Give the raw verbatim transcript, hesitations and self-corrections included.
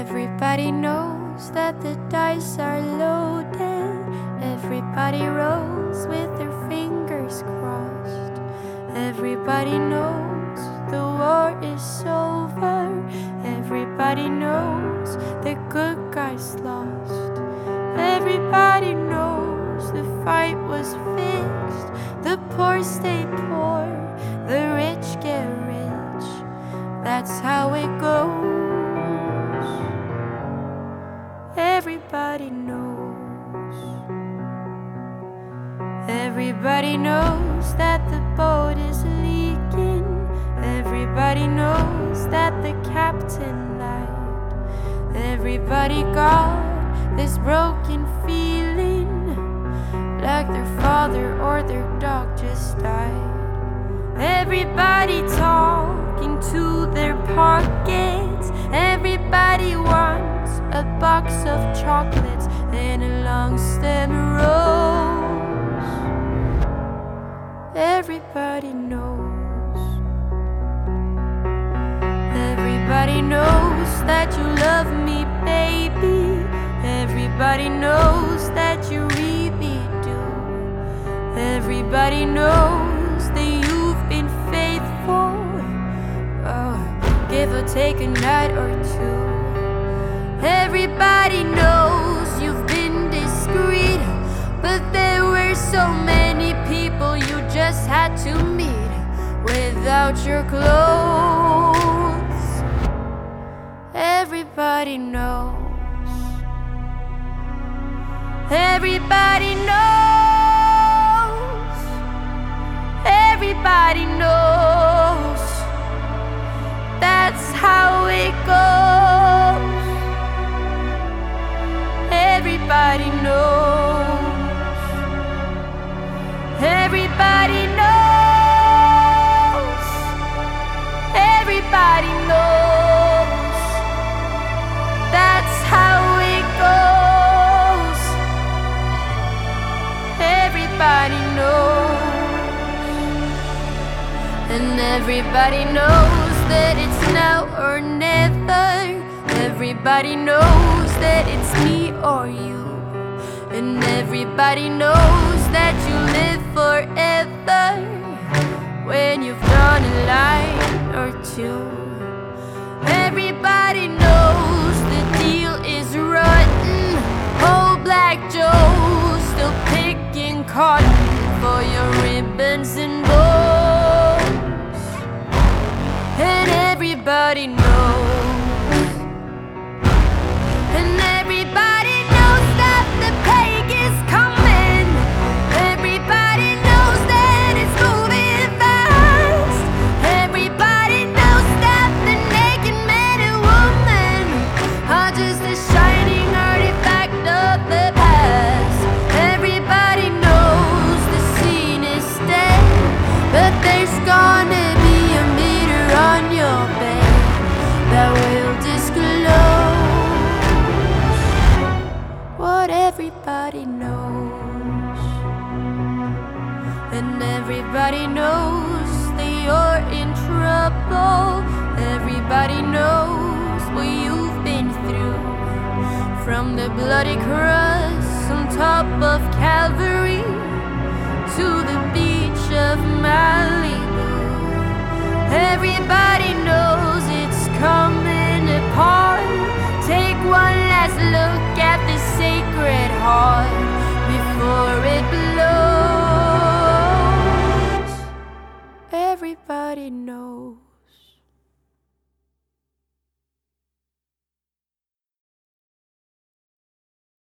Everybody knows that the dice are loaded. Everybody rolls with their fingers crossed. Everybody knows the war is over. Everybody knows the good guys lost. Everybody knows the fight was fixed. The poor stay poor, the rich get rich. That's how it goes. Everybody knows. Everybody knows that the boat is leaking. Everybody knows that the captain lied. Everybody got this broken feeling, like their father or their dog just died. Everybody talking to their pockets. Everybody wants a box of chocolates and a long stem rose. Everybody knows. Everybody knows that you love me, baby. Everybody knows that you really do. Everybody knows that you've been faithful. Oh, give or take a night or two. Everybody knows you've been discreet, but there were so many people you just had to meet without your clothes. Everybody knows. Everybody knows. Everybody knows. That's how it goes. Everybody knows. Everybody knows. Everybody knows. That's how it goes. Everybody knows. And everybody knows that it's now or never. Everybody knows that it's me or you. And everybody knows that you live forever when you've drawn a line or two. Everybody knows the deal is rotten. Old Black Joe still picking cotton for your ribbons and bows. And everybody knows. And everybody knows that the plague is coming. Everybody knows that it's moving fast. Everybody knows that the naked man and woman are just a shining artifact of the past. Everybody knows the scene is dead, but there's gonna be a meter on your bed that will disclose what everybody knows. And everybody knows that you're in trouble. Everybody knows what you've been through, from the bloody cross on top of Calvary to the beach of Malibu. Everybody knows.